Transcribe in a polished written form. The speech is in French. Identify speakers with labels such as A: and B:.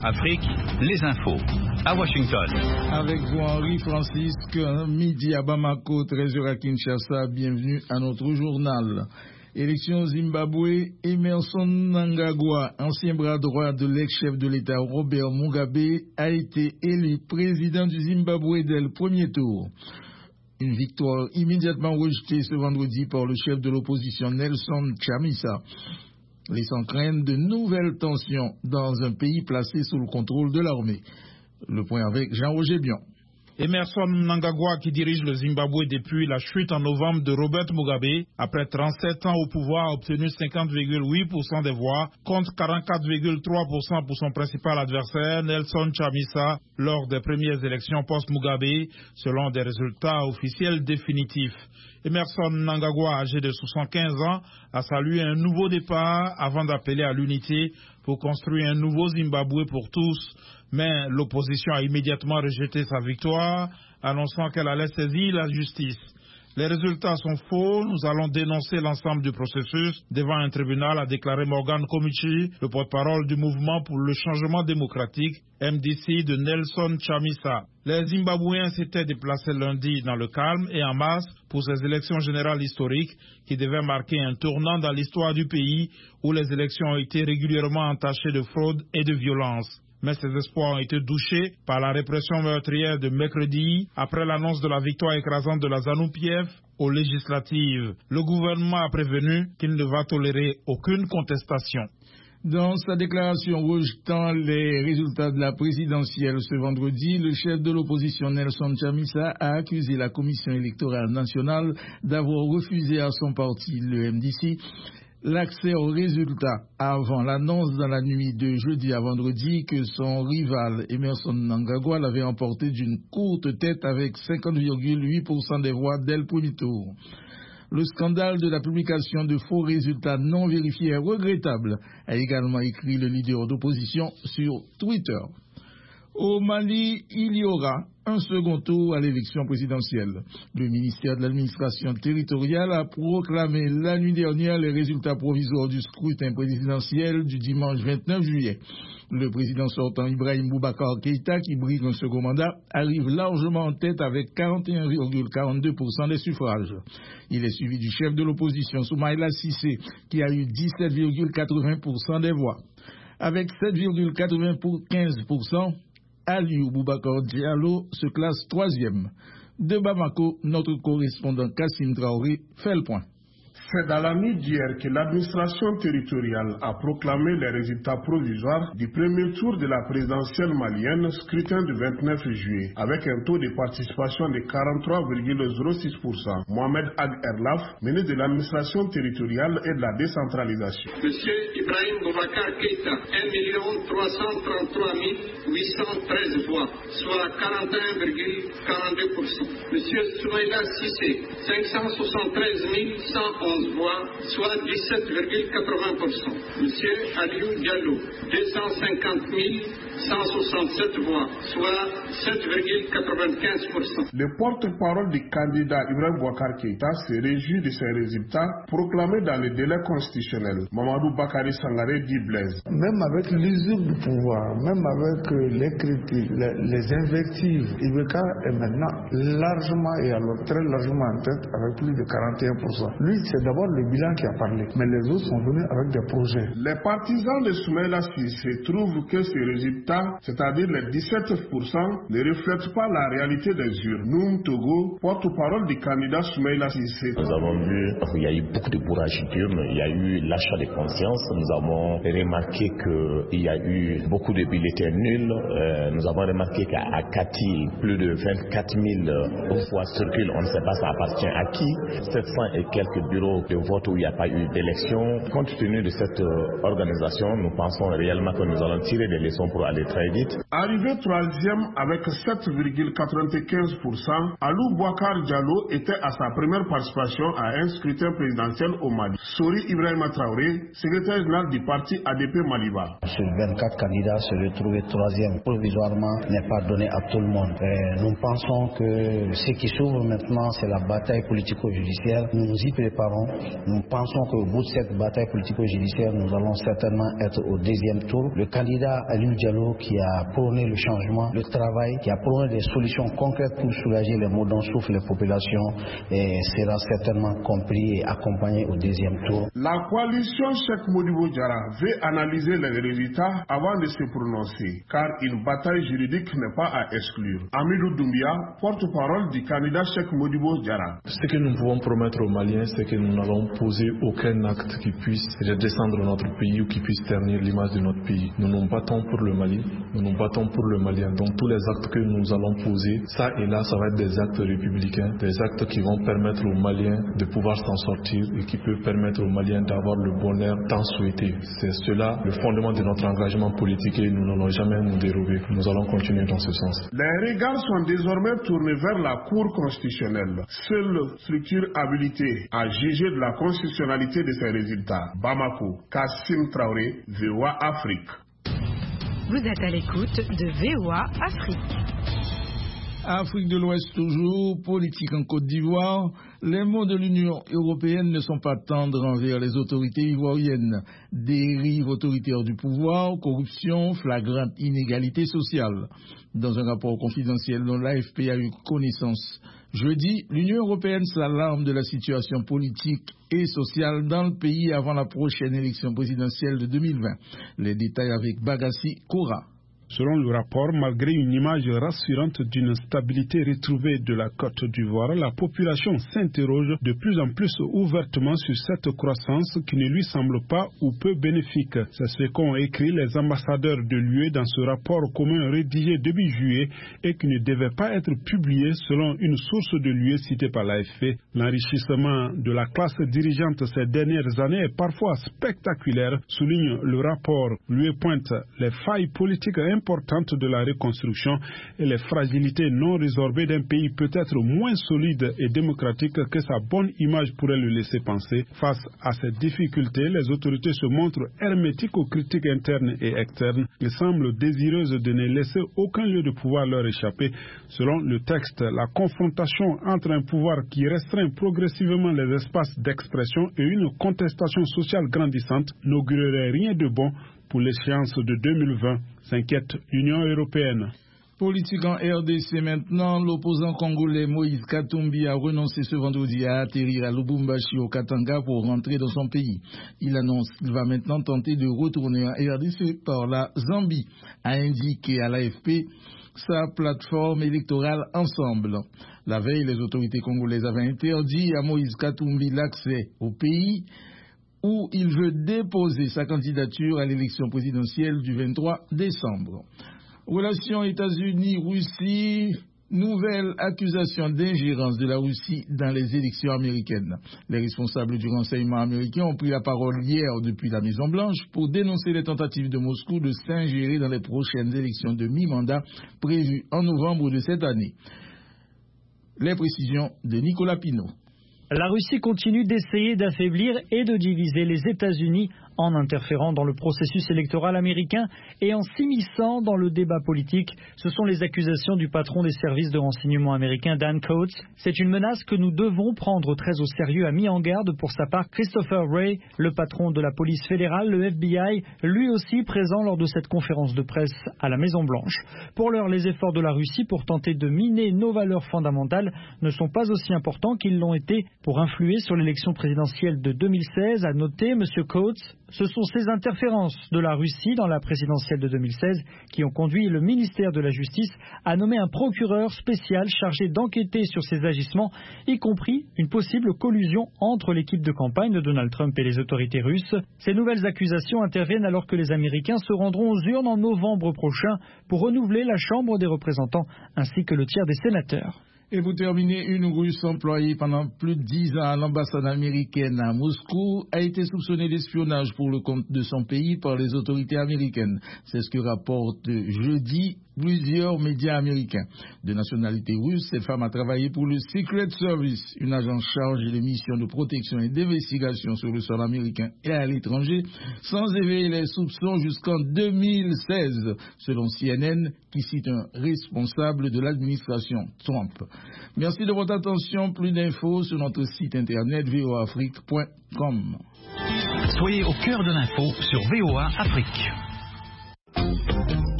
A: Afrique, les infos. À Washington.
B: Avec vous, Henri Francisque, midi à Bamako, 13h à Kinshasa. Bienvenue à notre journal. Élection Zimbabwe, Emerson Mnangagwa, ancien bras droit de l'ex-chef de l'État Robert Mugabe, a été élu président du Zimbabwe dès le premier tour. Une victoire immédiatement rejetée ce vendredi par le chef de l'opposition Nelson Chamisa, laissant craindre de nouvelles tensions dans un pays placé sous le contrôle de l'armée. Le point avec Jean-Roger Bion.
C: Emerson Mnangagwa, qui dirige le Zimbabwe depuis la chute en novembre de Robert Mugabe, après 37 ans au pouvoir, a obtenu 50,8% des voix contre 44,3% pour son principal adversaire, Nelson Chamisa, lors des premières élections post-Mugabe, selon des résultats officiels définitifs. Emerson Mnangagwa, âgé de 75 ans, a salué un nouveau départ avant d'appeler à l'unité pour construire un nouveau Zimbabwe pour tous. Mais l'opposition a immédiatement rejeté sa victoire, annonçant qu'elle allait saisir la justice. Les résultats sont faux, nous allons dénoncer l'ensemble du processus devant un tribunal, a déclaré Morgan Komichi, le porte-parole du mouvement pour le changement démocratique, MDC de Nelson Chamisa. Les Zimbabwéens s'étaient déplacés lundi dans le calme et en masse pour ces élections générales historiques qui devaient marquer un tournant dans l'histoire du pays où les élections ont été régulièrement entachées de fraude et de violence. Mais ces espoirs ont été douchés par la répression meurtrière de mercredi après l'annonce de la victoire écrasante de la ZANU-PF aux législatives. Le gouvernement a prévenu qu'il ne va tolérer aucune contestation.
B: Dans sa déclaration rejetant les résultats de la présidentielle ce vendredi, le chef de l'opposition Nelson Chamisa a accusé la Commission électorale nationale d'avoir refusé à son parti, le MDC, l'accès aux résultats avant l'annonce dans la nuit de jeudi à vendredi que son rival Emerson Mnangagwa l'avait emporté d'une courte tête avec 50,8% des voix dès le premier tour. Le scandale de la publication de faux résultats non vérifiés est regrettable, a également écrit le leader d'opposition sur Twitter. Au Mali, il y aura un second tour à l'élection présidentielle. Le ministère de l'administration territoriale a proclamé la nuit dernière les résultats provisoires du scrutin présidentiel du dimanche 29 juillet. Le président sortant Ibrahim Boubacar Keïta, qui brigue un second mandat, arrive largement en tête avec 41,42% des suffrages. Il est suivi du chef de l'opposition Soumaïla Cissé, qui a eu 17,80% des voix. Avec 7,95%, Aliou Boubacar Diallo se classe troisième. De Bamako, notre correspondant Kassim Traoré fait le point.
D: C'est dans la nuit d'hier que l'administration territoriale a proclamé les résultats provisoires du premier tour de la présidentielle malienne, scrutin du 29 juillet, avec un taux de participation de 43,06%. Mohamed Ag Erlaf, ministre de l'administration territoriale et de la décentralisation.
E: Monsieur Ibrahim Boubacar Keïta, 1 333 813 voix, soit 41,42%. Monsieur Soumaïla Cissé, 573 111 voix, soit 17,80%. Monsieur Aliou Diallo, 250 167 voix, soit 7,95%.
D: Le porte-parole du candidat Ibrahim Boubacar Keïta se réjouit de ces résultats proclamés dans le délai constitutionnel. Mamadou Bakari Sangaré dit Blaise.
F: Même avec l'usure du pouvoir, même avec les critiques, les invectives, Ibeka est maintenant largement et alors très largement en tête avec plus de 41%. Lui, c'est d'abord le bilan qui a parlé, mais les autres sont venus avec des projets.
D: Les partisans de Soumaïla Cissé trouvent que ces résultats, c'est-à-dire les 17%, ne reflètent pas la réalité des urnes. Noum Togo, porte-parole du candidat Soumaïla Cissé.
G: Nous avons vu qu'il y a eu beaucoup de bourrage d'urnes, il y a eu l'achat de conscience, nous avons remarqué qu'il y a eu beaucoup de bulletins nuls, nous avons remarqué qu'à Kati, plus de 24 000 voix circulent, on ne sait pas ça appartient à qui, 700 et quelques bureaux de vote où il n'y a pas eu d'élection. Compte tenu de cette organisation, nous pensons réellement que nous allons tirer des leçons pour aller très vite.
D: Arrivé troisième avec 7,95%, Alou Boubacar Diallo était à sa première participation à un scrutin présidentiel au Mali. Sori Ibrahima Traoré, secrétaire général du parti ADP Maliba.
H: Sur 24 candidats, se retrouver troisième provisoirement n'est pas donné à tout le monde. Nous pensons que ce qui s'ouvre maintenant, c'est la bataille politico-judiciaire. Nous nous y préparons. Nous pensons qu'au bout de cette bataille politico-judiciaire, nous allons certainement être au deuxième tour. Le candidat Aliou Diallo Gbagbo qui a prôné le changement, le travail, qui a prôné des solutions concrètes pour soulager les maux dont souffrent les populations et sera certainement compris et accompagné au deuxième tour.
D: La coalition Cheikh Modibo Diarra veut analyser les résultats avant de se prononcer, car une bataille juridique n'est pas à exclure. Amidou Doumbia, porte-parole du candidat Cheikh Modibo Diarra.
I: Ce que nous pouvons promettre aux Maliens, c'est que nous n'allons poser aucun acte qui puisse redescendre notre pays ou qui puisse ternir l'image de notre pays. Nous nous battons pour le Mali, nous nous battons pour le Malien. Donc tous les actes que nous allons poser, ça et là, ça va être des actes républicains, des actes qui vont permettre aux Maliens de pouvoir s'en sortir et qui peuvent permettre aux Maliens d'avoir le bonheur tant souhaité. C'est cela le fondement de notre engagement politique et nous n'allons jamais nous dérober. Nous allons continuer dans ce sens.
D: Les regards sont désormais tournés vers la Cour constitutionnelle, seule structure habilitée à juger de la constitutionnalité de ces résultats. Bamako, Kassim Traoré, VOA Afrique.
J: Vous êtes à l'écoute de VOA Afrique.
B: Afrique de l'Ouest toujours, politique en Côte d'Ivoire, les mots de l'Union européenne ne sont pas tendres envers les autorités ivoiriennes. Dérive autoritaire du pouvoir, corruption, flagrante inégalité sociale. Dans un rapport confidentiel dont l'AFP a eu connaissance jeudi, l'Union européenne s'alarme de la situation politique et sociale dans le pays avant la prochaine élection présidentielle de 2020. Les détails avec Bagassi Koura.
K: Selon le rapport, malgré une image rassurante d'une stabilité retrouvée de la Côte d'Ivoire, la population s'interroge de plus en plus ouvertement sur cette croissance qui ne lui semble pas ou peu bénéfique. C'est ce qu'ont écrit les ambassadeurs de l'UE dans ce rapport commun rédigé début juillet et qui ne devait pas être publié selon une source de l'UE citée par l'AFP. L'enrichissement de la classe dirigeante ces dernières années est parfois spectaculaire, souligne le rapport. L'UE pointe les failles politiques importante de la reconstruction et les fragilités non résorbées d'un pays peut-être moins solide et démocratique que sa bonne image pourrait le laisser penser. Face à ces difficultés, les autorités se montrent hermétiques aux critiques internes et externes et semblent désireuses de ne laisser aucun lieu de pouvoir leur échapper. Selon le texte, la confrontation entre un pouvoir qui restreint progressivement les espaces d'expression et une contestation sociale grandissante n'augurerait rien de bon pour l'échéance de 2020, s'inquiète l'Union européenne.
B: Politique en RDC maintenant, l'opposant congolais Moïse Katumbi a renoncé ce vendredi à atterrir à Lubumbashi au Katanga pour rentrer dans son pays. Il annonce qu'il va maintenant tenter de retourner en RDC par la Zambie, a indiqué à l'AFP sa plateforme électorale Ensemble. La veille, les autorités congolaises avaient interdit à Moïse Katumbi l'accès au pays où il veut déposer sa candidature à l'élection présidentielle du 23 décembre. Relations États-Unis-Russie, nouvelle accusation d'ingérence de la Russie dans les élections américaines. Les responsables du renseignement américain ont pris la parole hier depuis la Maison-Blanche pour dénoncer les tentatives de Moscou de s'ingérer dans les prochaines élections de mi-mandat prévues en novembre de cette année. Les précisions de Nicolas Pinault.
L: La Russie continue d'essayer d'affaiblir et de diviser les États-Unis en interférant dans le processus électoral américain et en s'immisçant dans le débat politique. Ce sont les accusations du patron des services de renseignement américains, Dan Coats. C'est une menace que nous devons prendre très au sérieux, a mis en garde pour sa part Christopher Wray, le patron de la police fédérale, le FBI, lui aussi présent lors de cette conférence de presse à la Maison-Blanche. Pour l'heure, les efforts de la Russie pour tenter de miner nos valeurs fondamentales ne sont pas aussi importants qu'ils l'ont été pour influer sur l'élection présidentielle de 2016, a noté M. Coats. Ce sont ces interférences de la Russie dans la présidentielle de 2016 qui ont conduit le ministère de la Justice à nommer un procureur spécial chargé d'enquêter sur ces agissements, y compris une possible collusion entre l'équipe de campagne de Donald Trump et les autorités russes. Ces nouvelles accusations interviennent alors que les Américains se rendront aux urnes en novembre prochain pour renouveler la Chambre des représentants ainsi que le tiers des sénateurs.
B: Et pour terminer, une Russe employée pendant plus de 10 ans à l'ambassade américaine à Moscou a été soupçonnée d'espionnage pour le compte de son pays par les autorités américaines. C'est ce que rapporte jeudi plusieurs médias américains. De nationalité russe, cette femme a travaillé pour le Secret Service, une agence chargée de missions de protection et d'investigation sur le sol américain et à l'étranger, sans éveiller les soupçons jusqu'en 2016, selon CNN, qui cite un responsable de l'administration Trump. Merci de votre attention. Plus d'infos sur notre site internet voaafrique.com.
A: Soyez au cœur de l'info sur VOA Afrique.